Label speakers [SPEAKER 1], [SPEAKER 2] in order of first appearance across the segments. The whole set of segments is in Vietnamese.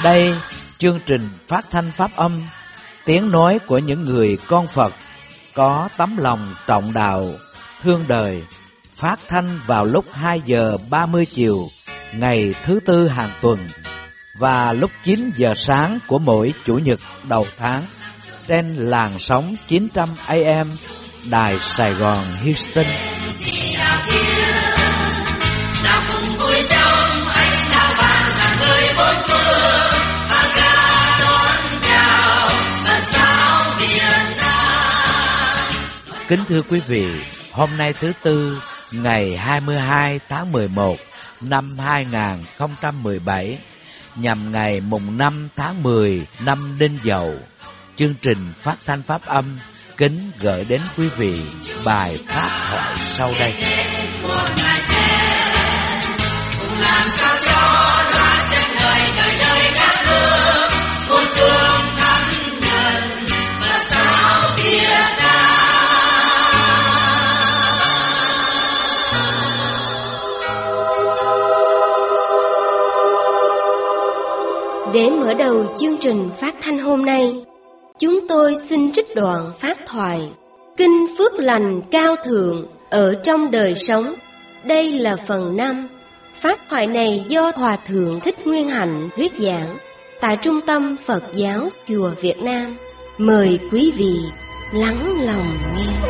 [SPEAKER 1] Đây, chương trình phát thanh pháp âm, tiếng nói của những người con Phật có tấm lòng trọng đạo, thương đời, phát thanh vào lúc 2 giờ 30 chiều ngày thứ Tư hàng tuần và lúc 9 giờ sáng của mỗi Chủ nhật đầu tháng trên làn sóng 900 AM Đài Sài Gòn Houston. Kính thưa quý vị, hôm nay thứ Tư, ngày 22 tháng 11 năm 2017, nhằm ngày mùng 5 tháng 10 năm Đinh Dậu, chương trình phát thanh pháp âm kính gửi đến quý vị bài pháp thoại sau đây.
[SPEAKER 2] Để mở đầu chương trình phát thanh hôm nay, chúng tôi xin trích đoạn pháp thoại Kinh Phước Lành Cao Thượng ở trong đời sống. Đây là phần 5. Pháp thoại này do Hòa Thượng Thích Nguyên Hạnh thuyết giảng tại Trung tâm Phật giáo Chùa Việt Nam. Mời quý vị lắng lòng nghe.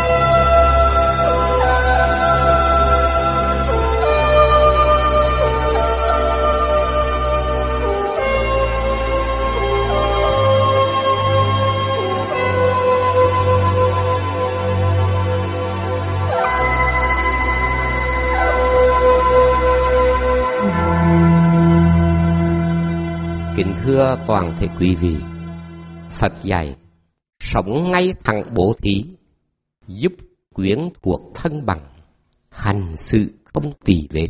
[SPEAKER 3] Kính thưa toàn thể quý vị, Phật dạy sống ngay thẳng bố thí, giúp quyến thuộc thân bằng, hành sự không tỳ vết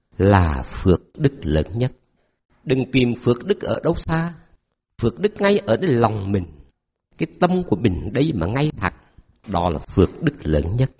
[SPEAKER 3] là phước đức lớn nhất. Đừng tìm phước đức ở đâu xa, phước đức ngay ở đây lòng mình. Cái tâm của mình đây mà ngay thẳng, đó là phước đức lớn nhất.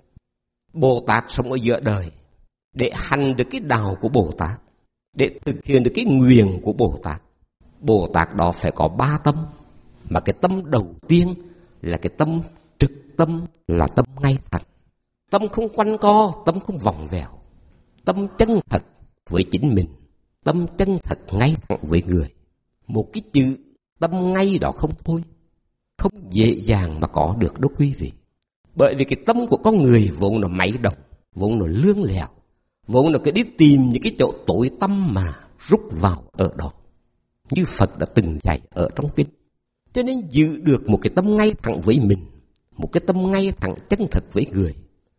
[SPEAKER 3] Bồ Tát sống ở giữa đời để hành được cái đạo của Bồ Tát, để thực hiện được cái nguyện của Bồ Tát. Bồ Tát đó phải có 3 tâm, mà cái tâm đầu tiên là cái tâm trực tâm, là tâm ngay thẳng. Tâm không quanh co, tâm không vòng vèo, tâm chân thật với chính mình, tâm chân thật ngay thẳng với người. Một cái chữ tâm ngay đó không thôi, không dễ dàng mà có được đâu quý vị. Bởi vì cái tâm của con người vốn là máy động, vốn là lương lẹo, vốn là cái đi tìm những cái chỗ tối tăm mà rút vào ở đó, như Phật đã từng dạy ở trong kinh. Cho nên giữ được một cái tâm ngay thẳng với mình, một cái tâm ngay thẳng chân thật với người,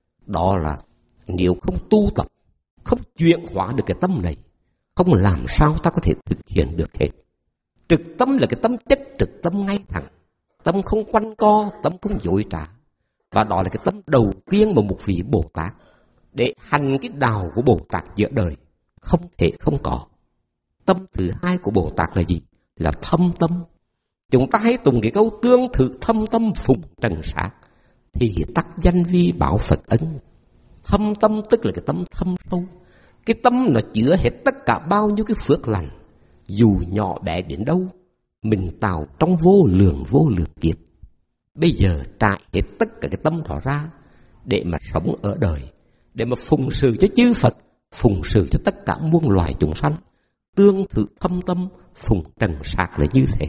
[SPEAKER 3] đó là nếu không tu tập, không chuyển hóa được cái tâm này, không làm sao ta có thể thực hiện được hết. Trực tâm là cái tâm chất trực tâm ngay thẳng, tâm không quanh co, tâm không dối trá. Và đó là cái tâm đầu tiên mà một vị Bồ Tát để hành cái đạo của Bồ Tát giữa đời không thể không có. Tâm thứ hai của Bồ Tát là gì? Là thâm tâm. Chúng ta hãy tùng cái câu tương thử thâm tâm phụng trần sát, thì tắc danh vi bảo Phật ấn. Thâm tâm tức là cái tâm thâm sâu. Cái tâm nó chứa hết tất cả bao nhiêu cái phước lành, dù nhỏ bé đến đâu, mình tạo trong vô lượng kiếp. Bây giờ trại hết tất cả cái tâm đó ra để mà sống ở đời, để mà phụng sự cho chư Phật, phụng sự cho tất cả muôn loài chúng sanh. Tương thử thâm tâm phụng trần sát là như thế.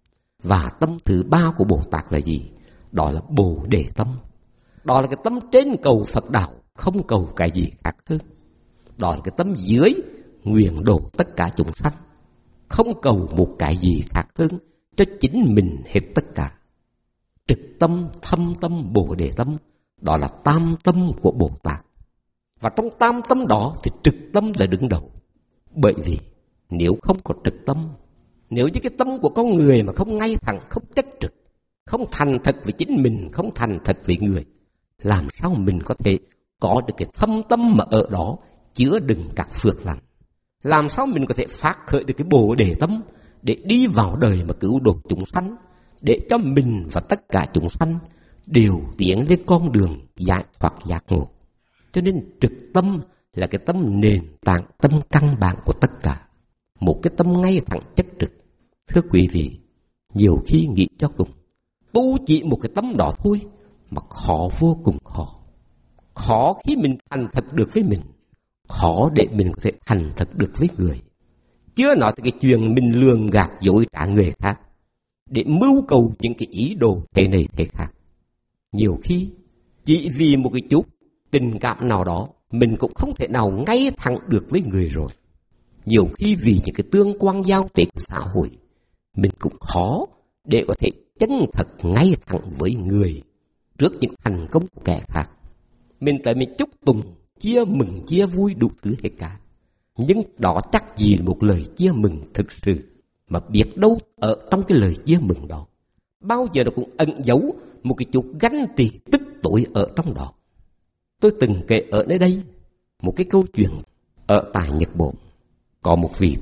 [SPEAKER 3] Và tâm thứ 3 của Bồ Tát là gì? Đó là Bồ Đề tâm. Đó là cái tâm trên cầu Phật đạo, không cầu cái gì khác hơn. Đó là cái tâm dưới nguyện độ tất cả chúng sanh, không cầu một cái gì khác hơn cho chính mình hết tất cả. Trực tâm, thâm tâm, Bồ Đề tâm, đó là tam tâm của Bồ Tát. Và trong tam tâm đó thì trực tâm là đứng đầu. Bởi vì nếu không có trực tâm, nếu như cái tâm của con người mà không ngay thẳng, không chất trực, không thành thật với chính mình, không thành thật với người, làm sao mình có thể có được cái thâm tâm mà ở đó chứa đựng các phước lành? Làm sao mình có thể phát khởi được cái Bồ Đề tâm để đi vào đời mà cứu độ chúng sanh, để cho mình và tất cả chúng sanh đều tiến lên con đường giải thoát giác ngộ? Cho nên trực tâm là cái tâm nền tảng, tâm căn bản của tất cả. Một cái tâm ngay thẳng chất trực, Thưa quý vị, nhiều khi nghĩ cho cùng, tu chỉ một cái tấm đó thôi mà khó, vô cùng khó. Khó khi mình thành thật được với mình, khó để mình có thể thành thật được với người. Chưa nói tới cái chuyện mình lường gạt dối trá người khác để mưu cầu những cái ý đồ thế này thế khác. Nhiều khi chỉ vì một cái chút tình cảm nào đó mình cũng không thể nào ngay thẳng được với người rồi. Nhiều khi vì những cái tương quan giao tế của xã hội, mình cũng khó để có thể chân thật ngay thẳng với người trước những thành công của kẻ khác. Mình tới mình chúc tùng, chia mừng, chia vui đủ thứ hết cả. Nhưng đó chắc gì là một lời chia mừng thực sự, mà biết đâu ở trong cái lời chia mừng đó bao giờ nó cũng ẩn giấu một cái chút ganh tị tức tối ở trong đó. Tôi từng kể ở nơi đây một cái câu chuyện ở tại Nhật Bản. Có một vị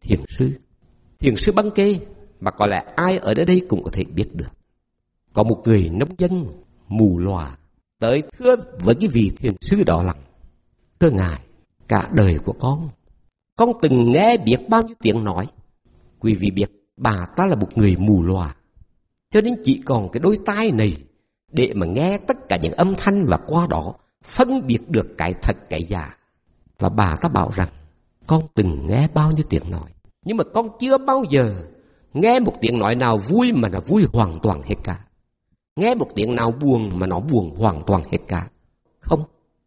[SPEAKER 3] thiền sư Băng Kê mà có lẽ ai ở nơi đây cũng có thể biết được. Có một người nông dân mù lòa tới thưa với cái vị thiền sư đó rằng: thưa ngài, cả đời của con từng nghe biết bao nhiêu tiếng nói. Quý vị biết bà ta là một người mù lòa, cho nên chỉ còn cái đôi tai này để mà nghe tất cả những âm thanh, và qua đó phân biệt được cái thật cái giả. Và bà ta bảo rằng: con từng nghe bao nhiêu tiếng nói, nhưng mà con chưa bao giờ nghe một tiếng nói nào vui mà nó vui hoàn toàn hết cả, nghe một tiếng nào buồn mà nó buồn hoàn toàn hết cả. Không,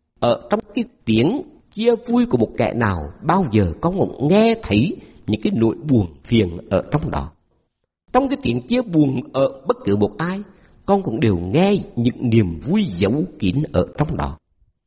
[SPEAKER 3] ở trong cái tiếng chia vui của một kẻ nào bao giờ con cũng nghe thấy những cái nỗi buồn phiền ở trong đó. Trong cái tiếng chia buồn ở bất cứ một ai, con cũng đều nghe những niềm vui giấu kín ở trong đó.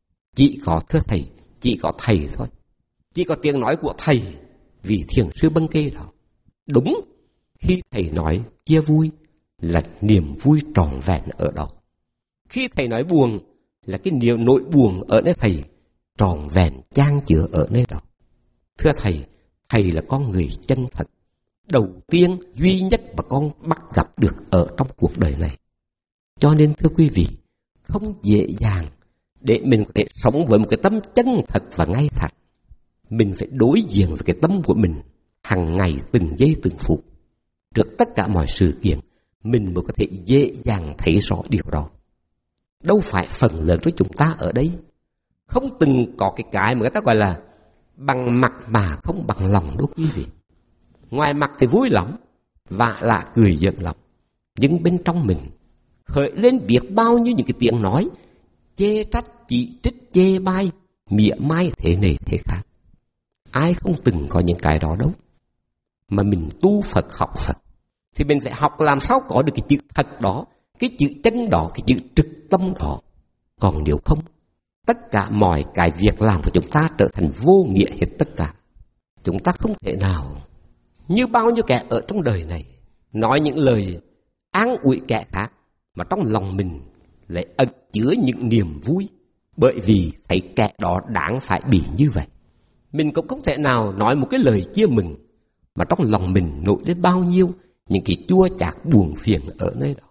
[SPEAKER 3] Chỉ có, thưa thầy, chỉ có thầy thôi, chỉ có tiếng nói của thầy, vì thiền sư Băng Kê đó. Đúng, khi thầy nói chia vui là niềm vui trọn vẹn ở đó. Khi thầy nói buồn là cái nỗi buồn ở nơi thầy trọn vẹn chan chứa ở nơi đó. Thưa thầy, thầy là con người chân thật, đầu tiên, duy nhất mà con bắt gặp được ở trong cuộc đời này. Cho nên thưa quý vị, không dễ dàng để mình có thể sống với một cái tâm chân thật và ngay thẳng. Mình phải đối diện với cái tâm của mình hàng ngày, từng giây từng phút. Trước tất cả mọi sự kiện, mình mới có thể dễ dàng thấy rõ điều đó. Đâu phải phần lớn của chúng ta ở đây không từng có cái mà người ta gọi là bằng mặt mà không bằng lòng đâu quý vị. Ngoài mặt thì vui lắm, và là cười giận lắm, nhưng bên trong mình khởi lên biết bao nhiêu những cái tiếng nói chê trách, chỉ trích, chê bai, mỉa mai thế này thế khác. Ai không từng có những cái đó đâu. Mà mình tu Phật, học Phật thì mình phải học làm sao có được cái chữ thật đó, cái chữ chân đó, cái chữ trực tâm đó. Còn nếu không, tất cả mọi cái việc làm của chúng ta trở thành vô nghĩa hết tất cả. Chúng ta không thể nào như bao nhiêu kẻ ở trong đời này nói những lời an ủi kẻ khác mà trong lòng mình lại ẩn chứa những niềm vui, bởi vì thấy kẻ đó đáng phải bị như vậy. Mình cũng không thể nào nói một cái lời chia mừng mà trong lòng mình nổi lên bao nhiêu những cái chua chát buồn phiền ở nơi đó.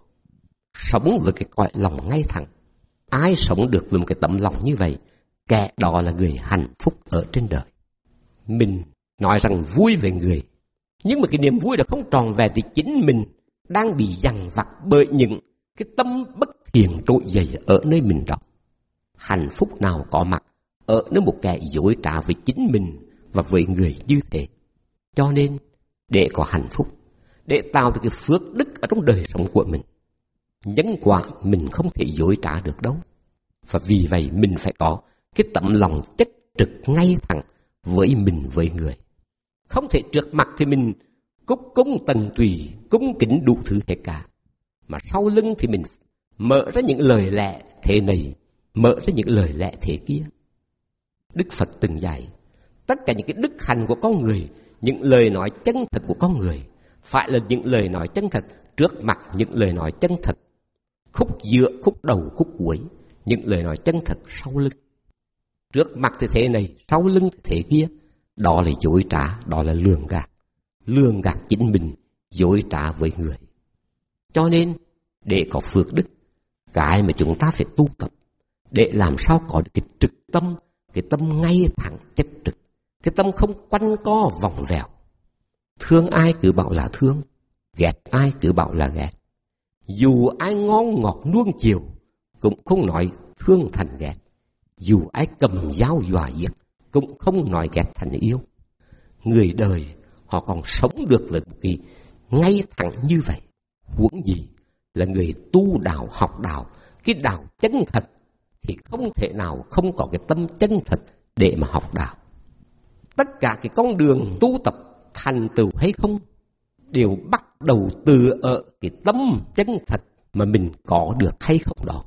[SPEAKER 3] Sống với cái cõi lòng ngay thẳng. Ai sống được với một cái tấm lòng như vậy, kẻ đó là người hạnh phúc ở trên đời. Mình nói rằng vui về người, nhưng mà cái niềm vui đó không tròn vẹn thì chính mình đang bị dằn vặt bởi những cái tâm bất thiện trỗi dậy ở nơi mình đó. Hạnh phúc nào có mặt ở nơi một kẻ dối trá với chính mình và với người như thế. Cho nên để có hạnh phúc, để tạo được cái phước đức ở trong đời sống của mình, nhân quả mình không thể dối trá được đâu. Và vì vậy mình phải có cái tấm lòng chất trực ngay thẳng với mình, với người. Không thể trước mặt thì mình cúc cúng tần tùy, cúng kính đủ thứ hết cả, mà sau lưng thì mình mở ra những lời lẽ thế này, mở ra những lời lẽ thế kia. Đức Phật từng dạy tất cả những cái đức hạnh của con người, những lời nói chân thật của con người phải là những lời nói chân thật trước mặt, những lời nói chân thật khúc giữa, khúc đầu, khúc cuối, những lời nói chân thật sau lưng. Trước mặt thì thế này, sau lưng thì thế kia. Đó là dối trá, đó là lường gạt chính mình, dối trá với người. Cho nên để có phước đức, cái mà chúng ta phải tu tập để làm sao có được cái trực tâm, cái tâm ngay thẳng chất trực, cái tâm không quanh co vòng vèo. Thương ai cứ bảo là thương, ghét ai cứ bảo là ghét. Dù ai ngon ngọt nuông chiều, cũng không nói thương thành ghét. Dù ai cầm dao dọa giết, cũng không nói ghét thành yêu. Người đời họ còn sống được với một cái ngay thẳng như vậy. Huống gì là người tu đạo, học đạo, cái đạo chân thật thì không thể nào không có cái tâm chân thật để mà học đạo. Tất cả cái con đường tu tập thành tựu hay không đều bắt đầu từ ở cái tâm chân thật mà mình có được hay không đó.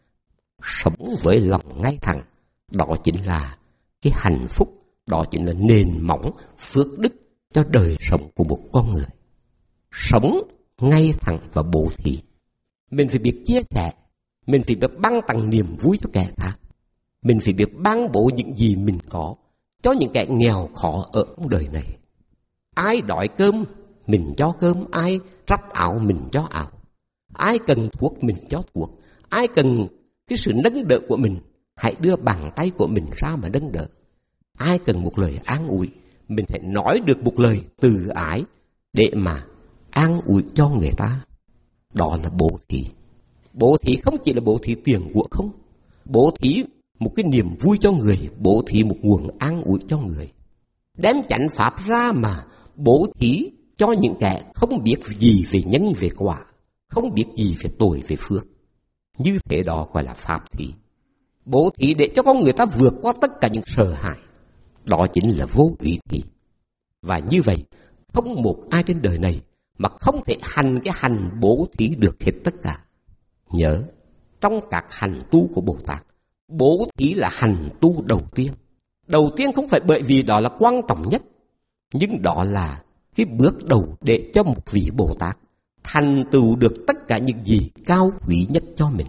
[SPEAKER 3] Sống với lòng ngay thẳng, đó chính là cái hạnh phúc, đó chính là nền móng phước đức cho đời sống của một con người. Sống ngay thẳng và bố thí, mình phải biết chia sẻ, mình phải biết ban tặng niềm vui cho kẻ khác, mình phải biết ban bố những gì mình có cho những kẻ nghèo khó ở trong đời này. Ai đói cơm mình cho cơm, ai rách áo mình cho áo, ai cần thuốc mình cho thuốc, ai cần cái sự nâng đỡ của mình hãy đưa bàn tay của mình ra mà nâng đỡ. Ai cần một lời an ủi, mình hãy nói được một lời từ ái để mà an ủi cho người ta. Đó là bố thí. Bố thí không chỉ là bố thí tiền của không, bố thí một cái niềm vui cho người, bố thí một nguồn an ủi cho người. Đem chánh pháp ra mà bố thí cho những kẻ không biết gì về nhân về quả, không biết gì về tội về phước. Như thế đó gọi là pháp thí. Bố thí để cho con người ta vượt qua tất cả những sợ hãi, đó chính là vô ủy thí. Và như vậy, không một ai trên đời này mà không thể hành cái hành bố thí được hết tất cả. Nhớ, trong các hành tu của Bồ Tát, bố thí là hành tu đầu tiên. Đầu tiên không phải bởi vì đó là quan trọng nhất, nhưng đó là cái bước đầu để cho một vị Bồ Tát thành tựu được tất cả những gì cao quý nhất cho mình.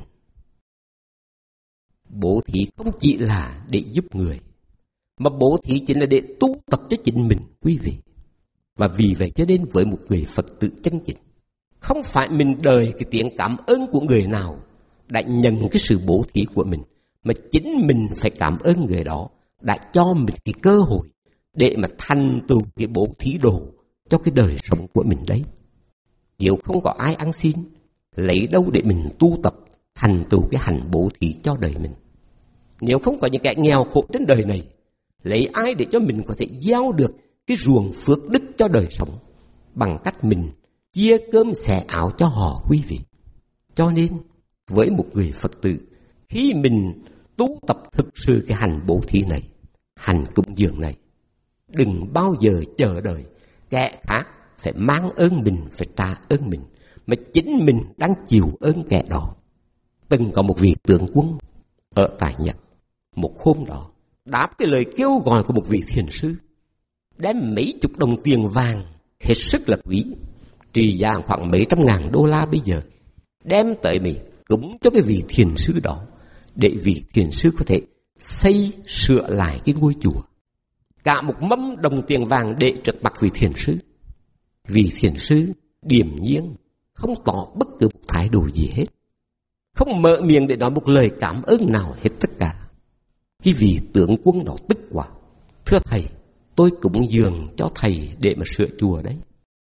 [SPEAKER 3] Bố thí không chỉ là để giúp người, mà bố thí chính là để tu tập cho chính mình, quý vị. Và vì vậy cho nên với một người Phật tử chân chính, không phải mình đợi cái tiếng cảm ơn của người nào đã nhận cái sự bố thí của mình, mà chính mình phải cảm ơn người đó đã cho mình cái cơ hội để mà thành tựu cái bố thí đồ cho cái đời sống của mình đấy. Nếu không có ai ăn xin, lấy đâu để mình tu tập thành tựu cái hành bố thí cho đời mình? Nếu không có những kẻ nghèo khổ trên đời này, lấy ai để cho mình có thể gieo được cái ruộng phước đức cho đời sống bằng cách mình chia cơm xẻ áo cho họ, quý vị. Cho nên với một người Phật tử, khi mình tu tập thực sự cái hành bố thí này, hành cúng dường này, đừng bao giờ chờ đợi kẻ khác phải mang ơn mình, phải trả ơn mình, mà chính mình đang chịu ơn kẻ đó. Từng có một vị tướng quân ở tại Nhật, một hôm đó đáp cái lời kêu gọi của một vị thiền sư, đem mấy chục đồng tiền vàng hết sức là quý, trị giá khoảng mấy trăm ngàn đô la bây giờ, đem tới mình cúng cho cái vị thiền sư đó, để vị thiền sư có thể xây sửa lại cái ngôi chùa. Cả một mâm đồng tiền vàng để trước mặt vị thiền sư. Vị thiền sư điềm nhiên, không tỏ bất cứ một thái độ gì hết, không mở miệng để nói một lời cảm ơn nào hết tất cả. Cái vị tướng quân đó tức quá: "Thưa thầy, tôi cúng dường cho thầy để mà sửa chùa đấy."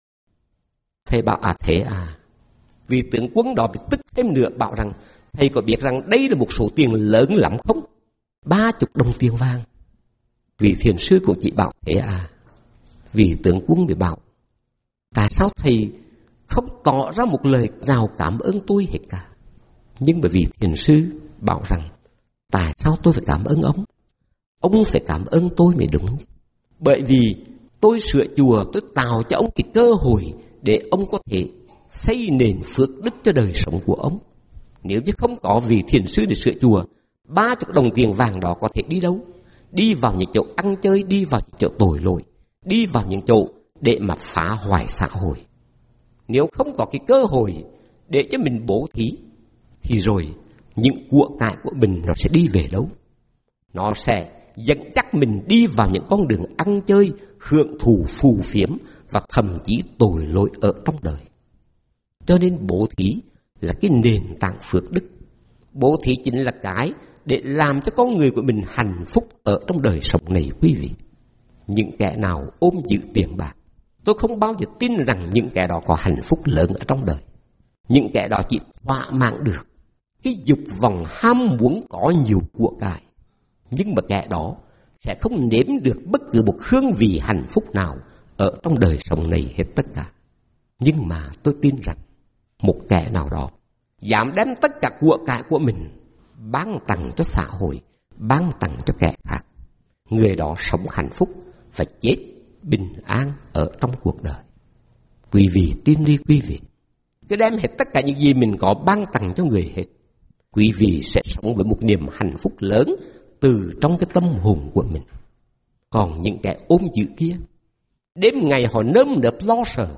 [SPEAKER 3] Thầy bảo: "À thế à?" Vị tướng quân đó bị tức thêm nữa, bảo rằng: "Thầy có biết rằng đây là một số tiền lớn lắm không? 30 đồng tiền vàng." Vị thiền sư cũng chỉ bảo: "Thế à?" Vị tướng quân bị bảo: "Tại sao thầy không tỏ ra một lời nào cảm ơn tôi hết cả?" Nhưng bởi vì thiền sư bảo rằng: "Tại sao tôi phải cảm ơn ông? Ông phải cảm ơn tôi mới đúng. Bởi vì tôi sửa chùa, tôi tạo cho ông cái cơ hội để ông có thể xây nền phước đức cho đời sống của ông. Nếu như không có vị thiền sư để sửa chùa, 30 đồng tiền vàng đó có thể đi đâu? Đi vào những chỗ ăn chơi, đi vào những chỗ tội lỗi, đi vào những chỗ để mà phá hoại xã hội. Nếu không có cái cơ hội để cho mình bố thí, thì rồi những của cải của mình nó sẽ đi về đâu? Nó sẽ dẫn dắt mình đi vào những con đường ăn chơi, hưởng thụ phù phiếm và thậm chí tội lỗi ở trong đời. Cho nên bố thí là cái nền tảng phước đức. Bố thí chính là cái để làm cho con người của mình hạnh phúc ở trong đời sống này, quý vị. Những kẻ nào ôm giữ tiền bạc, Tôi không bao giờ tin rằng những kẻ đó có hạnh phúc lớn ở trong đời. Những kẻ đó chỉ thỏa mãn được cái dục vọng ham muốn có nhiều của cải. Nhưng mà kẻ đó sẽ không nếm được bất cứ một hương vị hạnh phúc nào ở trong đời sống này hết tất cả. Nhưng mà tôi tin rằng một kẻ nào đó dám đem tất cả của cải của mình ban tặng cho xã hội, ban tặng cho kẻ khác, người đó sống hạnh phúc và chết bình an ở trong cuộc đời. Quý vị tin đi quý vị, cứ đem hết tất cả những gì mình có ban tặng cho người hết, quý vị sẽ sống với một niềm hạnh phúc lớn từ trong cái tâm hồn của mình. Còn những kẻ ôm giữ kia, đêm ngày họ nơm nớp lo sợ.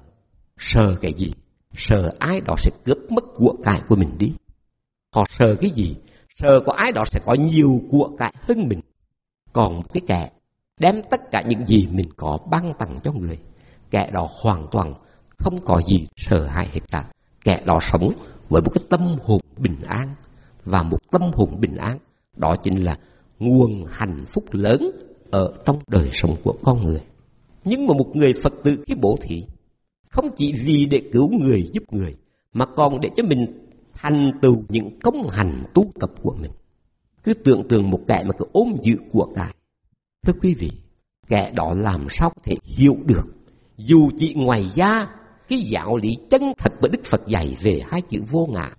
[SPEAKER 3] Sợ cái gì? Sợ ai đó sẽ cướp mất của cải của mình đi. Họ sợ cái gì? Sợ có ai đó sẽ có nhiều của cải hơn mình. Còn một cái kẻ đem tất cả những gì mình có ban tặng cho người, kẻ đó hoàn toàn không có gì sợ hãi hết cả. Kẻ đó sống với một cái tâm hồn bình an. Và một tâm hồn bình an đó chính là nguồn hạnh phúc lớn ở trong đời sống của con người. Nhưng mà một người Phật tử khi bố thí không chỉ vì để cứu người, giúp người, mà còn để cho mình thành tựu những công hành tu tập của mình. Cứ tưởng tượng một kẻ mà cứ ôm giữ của cải. Thưa quý vị, kẻ đó làm sao có thể hiểu được, dù chỉ ngoài ra, cái giáo lý chân thật của Đức Phật dạy về hai chữ vô ngã.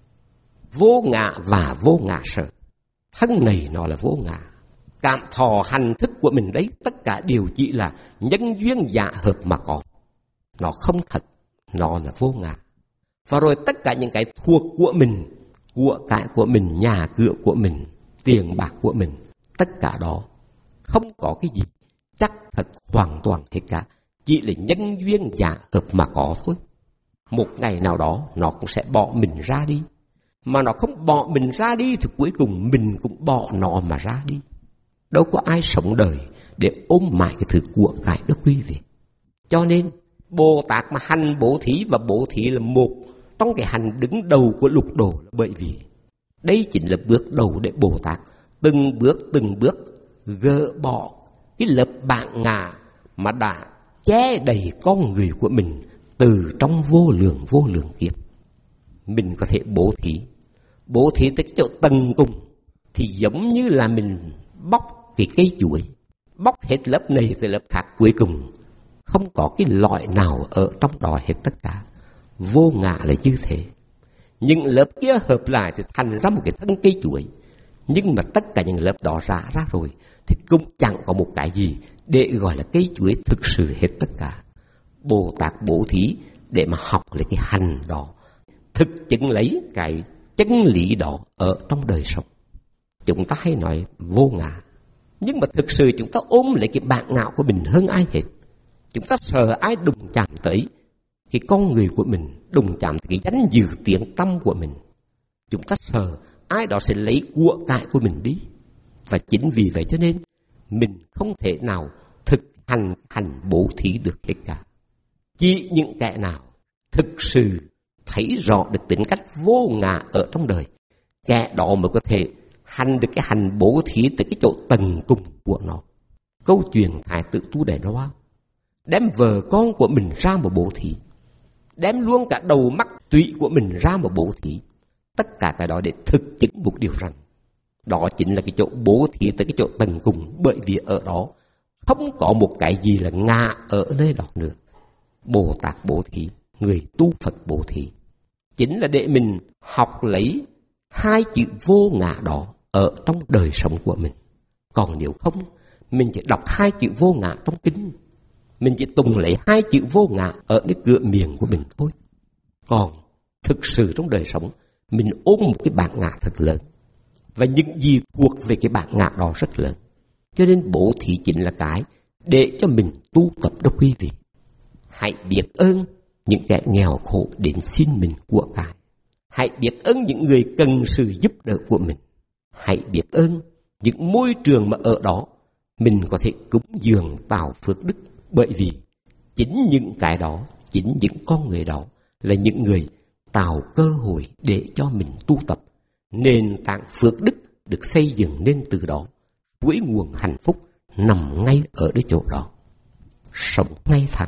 [SPEAKER 3] Vô ngã và vô ngã sở. Thân này nó là vô ngã. Cảm thọ hành thức của mình đấy, tất cả đều chỉ là nhân duyên dạ hợp mà có. Nó không thật, nó là vô ngã. Và rồi tất cả những cái thuộc của mình, của cải của mình, nhà cửa của mình, tiền bạc của mình, tất cả đó không có cái gì chắc thật hoàn toàn hết cả. Chỉ là nhân duyên dạ hợp mà có thôi. Một ngày nào đó nó cũng sẽ bỏ mình ra đi. Mà nó không bỏ mình ra đi thì cuối cùng mình cũng bỏ nó mà ra đi. Đâu có ai sống đời để ôm mãi cái thứ của cải đó quý vị. Cho nên Bồ Tát mà hành bố thí, và bố thí là một trong cái hành đứng đầu của lục độ, bởi vì đây chính là bước đầu để Bồ Tát từng bước gỡ bỏ cái lớp bản ngã mà đã che đầy con người của mình từ trong vô lượng kiếp. Mình có thể bố thí tới cái chỗ tận cùng thì giống như là mình bóc cái cây chuối, bóc hết lớp này tới lớp khác, cuối cùng không có cái loại nào ở trong đó hết tất cả. Vô ngã là như thế. Những lớp kia hợp lại thì thành ra một cái thân cây chuối. Nhưng mà tất cả những lớp đó ra rồi thì cũng chẳng có một cái gì để gọi là cây chuối thực sự hết tất cả. Bồ Tát bố thí để mà học lấy cái hành đó, thực chứng lấy cái chân lý đó ở trong đời sống. Chúng ta hay nói vô ngã, nhưng mà thực sự chúng ta ôm lấy cái bản ngã của mình hơn ai hết. Chúng ta sợ ai đụng chạm tới cái con người của mình, đụng chạm tới cái danh dự tiếng tăm của mình. Chúng ta sợ ai đó sẽ lấy của cải của mình đi. Và chính vì vậy cho nên mình không thể nào thực hành bố thí được hết cả. Chỉ những kẻ nào thực sự thấy rõ được tính cách vô ngã ở trong đời, kẻ đó mới có thể hành được cái hành bố thí tới cái chỗ tận cùng của nó. Câu chuyện Thái tử Tu Đề Đoa đem vợ con của mình ra một bố thí, đem luôn cả đầu mắt tụy của mình ra một bố thí. Tất cả cái đó để thực chứng một điều rằng đó chính là cái chỗ bố thí tới cái chỗ tận cùng, bởi vì ở đó không có một cái gì là ngã ở nơi đó nữa. Bồ Tát bố thí, người tu Phật bố thí chính là để mình học lấy hai chữ vô ngã đó ở trong đời sống của mình. Còn nếu không, mình chỉ đọc hai chữ vô ngã trong kinh, mình chỉ tùng lấy hai chữ vô ngã ở nơi cửa miệng của mình thôi. Còn thực sự trong đời sống, mình ôm một cái bản ngã thật lớn, và những gì thuộc về cái bản ngã đó rất lớn. Cho nên bố thí chính là cái để cho mình tu tập đó quý vị. Hãy biết ơn những kẻ nghèo khổ đến xin mình của cải. Hãy biết ơn những người cần sự giúp đỡ của mình. Hãy biết ơn những môi trường mà ở đó mình có thể cúng dường tạo phước đức. Bởi vì chính những cái đó, chính những con người đó là những người tạo cơ hội để cho mình tu tập. Nền tảng phước đức được xây dựng nên từ đó. Cuối nguồn hạnh phúc nằm ngay ở cái chỗ đó. Sống ngay thẳng,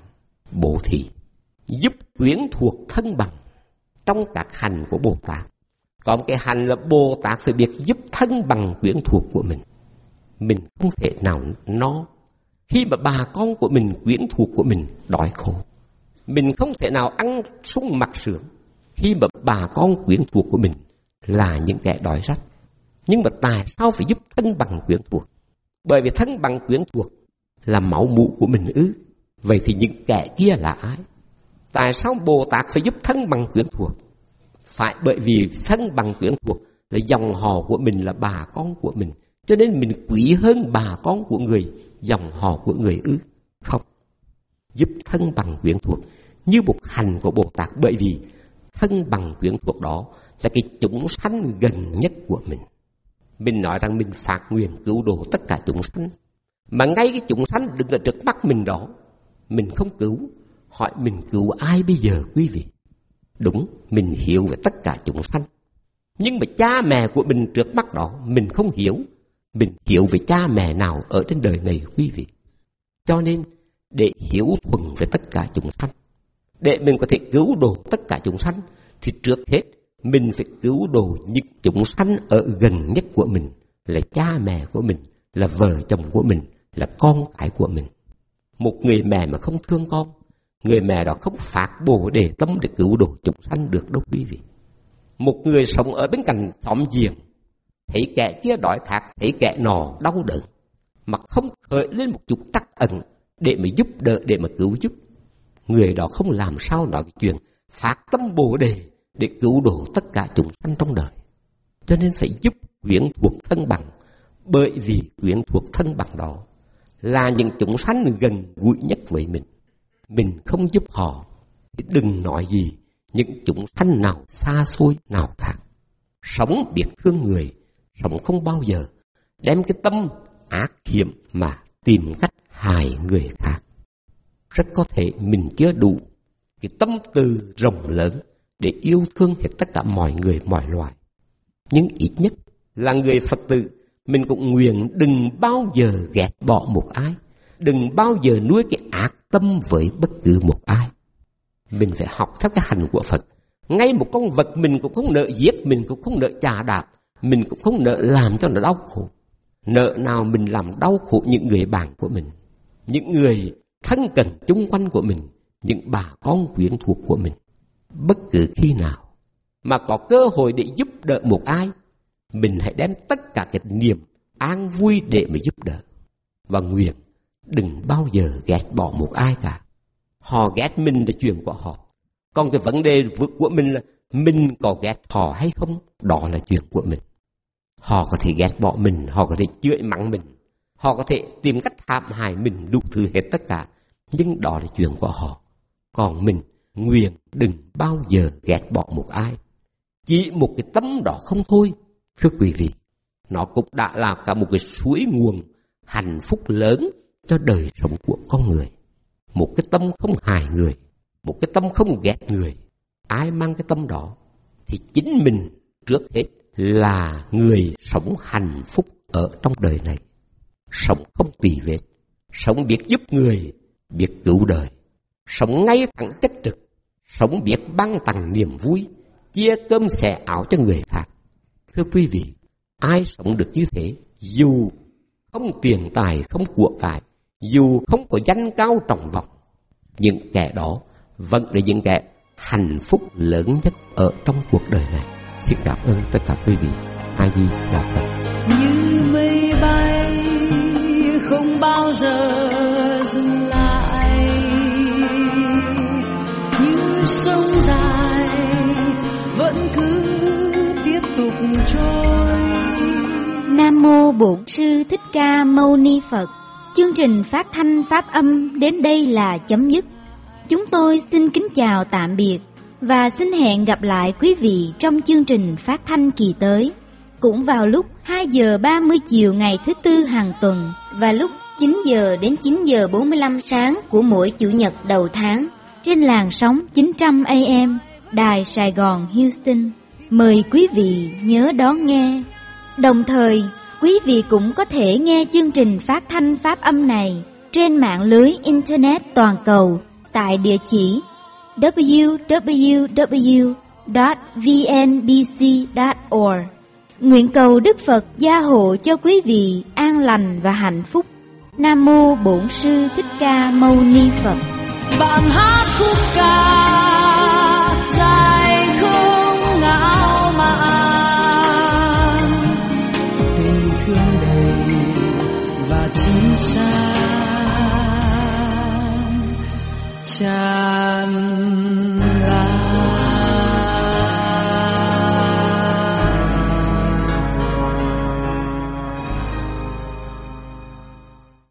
[SPEAKER 3] bố thí, giúp quyến thuộc thân bằng. Trong các hành của Bồ Tát, có một cái hành là Bồ Tát phải biết giúp thân bằng quyến thuộc của mình. Mình không thể nào no khi mà bà con của mình, quyến thuộc của mình đói khổ. Mình không thể nào ăn sung mặc sướng khi mà bà con quyến thuộc của mình là những kẻ đói rách. Nhưng mà tại sao phải giúp thân bằng quyến thuộc? Bởi vì thân bằng quyến thuộc là máu mủ của mình ư? Vậy thì những kẻ kia là ai? Tại sao Bồ Tát phải giúp thân bằng quyến thuộc? Phải bởi vì thân bằng quyến thuộc là dòng họ của mình, là bà con của mình, cho nên mình quý hơn bà con của người, dòng họ của người ư? Không. Giúp thân bằng quyến thuộc như một hành của Bồ Tát, bởi vì thân bằng quyến thuộc đó là cái chúng sanh gần nhất của mình. Mình nói rằng mình phát nguyện cứu độ tất cả chúng sanh, mà ngay cái chúng sanh đứng ở trước mắt mình đó mình không cứu. Hỏi mình cứu ai bây giờ quý vị? Đúng, mình hiểu về tất cả chúng sanh, nhưng mà cha mẹ của mình trước mắt đó mình không hiểu. Mình hiểu về cha mẹ nào ở trên đời này quý vị? Cho nên để hiểu thuần về tất cả chúng sanh, để mình có thể cứu độ tất cả chúng sanh, thì trước hết mình phải cứu độ những chúng sanh ở gần nhất của mình, là cha mẹ của mình, là vợ chồng của mình, là con cái của mình. Một người mẹ mà không thương con, người mẹ đó không phát bồ đề tâm để cứu độ chúng sanh được đâu quý vị. Một người sống ở bên cạnh xóm giềng, thấy kẻ kia đói khát, thấy kẻ nọ đau đớn, mà không khởi lên một chút trắc ẩn để mà giúp đỡ, để mà cứu giúp, người đó không làm sao nói cái chuyện phát tâm bồ đề để cứu độ tất cả chúng sanh trong đời. Cho nên phải giúp quyến thuộc thân bằng, bởi vì quyến thuộc thân bằng đó là những chúng sanh gần gũi nhất với mình. Mình không giúp họ thì đừng nói gì những chúng sanh nào xa xôi nào khác. Sống biết thương người, sống không bao giờ đem cái tâm ác hiểm mà tìm cách hại người khác. Rất có thể mình chưa đủ cái tâm từ rộng lớn để yêu thương hết tất cả mọi người, mọi loài. Nhưng ít nhất là người Phật tử, mình cũng nguyện đừng bao giờ ghét bỏ một ai, đừng bao giờ nuôi cái ác tâm với bất cứ một ai. Mình phải học theo cái hành của Phật. Ngay một con vật mình cũng không nỡ giết, mình cũng không nỡ chà đạp, mình cũng không nỡ làm cho nó đau khổ. Nợ nào mình làm đau khổ những người bạn của mình, những người thân cận chung quanh của mình, những bà con quyến thuộc của mình. Bất cứ khi nào mà có cơ hội để giúp đỡ một ai, mình hãy đem tất cả cái niềm an vui để mà giúp đỡ. Và nguyện đừng bao giờ ghét bỏ một ai cả. Họ ghét mình là chuyện của họ. Còn cái vấn đề của mình là mình có ghét họ hay không, đó là chuyện của mình. Họ có thể ghét bỏ mình, họ có thể chửi mắng mình, họ có thể tìm cách hãm hại mình, đủ thứ hết tất cả, nhưng đó là chuyện của họ. Còn mình nguyện đừng bao giờ ghét bỏ một ai. Chỉ một cái tâm đó không thôi, thưa quý vị, nó cũng đã là cả một cái suối nguồn hạnh phúc lớn cho đời sống của con người. Một cái tâm không hại người, một cái tâm không ghét người. Ai mang cái tâm đó thì chính mình trước hết là người sống hạnh phúc ở trong đời này. Sống không tỳ vết, sống biết giúp người, biết cứu đời, sống ngay thẳng chất trực, sống biết ban tặng niềm vui, chia cơm xẻ áo cho người khác. Thưa quý vị, ai sống được như thế, dù không tiền tài, không của cải, dù không có danh cao trọng vọng, những kẻ đó vẫn là những kẻ hạnh phúc lớn nhất ở trong cuộc đời này. Xin cảm ơn tất cả quý vị. A Di Đà Phật.
[SPEAKER 4] Như mây bay không bao giờ dừng lại, như sông dài vẫn cứ tiếp tục trôi.
[SPEAKER 2] Nam mô Bổn Sư Thích Ca Mâu Ni Phật. Chương trình phát thanh pháp âm đến đây là chấm dứt. Chúng tôi xin kính chào tạm biệt và xin hẹn gặp lại quý vị trong chương trình phát thanh kỳ tới, cũng vào lúc 2 giờ 30 chiều ngày thứ Tư hàng tuần và lúc 9 giờ đến 9 giờ 45 sáng của mỗi Chủ nhật đầu tháng trên làn sóng 900 AM Đài Sài Gòn Houston. Mời quý vị nhớ đón nghe. Đồng thời, quý vị cũng có thể nghe chương trình phát thanh pháp âm này trên mạng lưới Internet toàn cầu
[SPEAKER 5] tại địa chỉ www.vnbc.org. Nguyện cầu Đức Phật gia hộ cho quý vị an lành và hạnh phúc. Nam mô Bổn Sư Thích Ca Mâu Ni Phật.
[SPEAKER 4] Bạn hát khúc ca dài không ngạo mạn, tình thương đầy và chín sáng tràn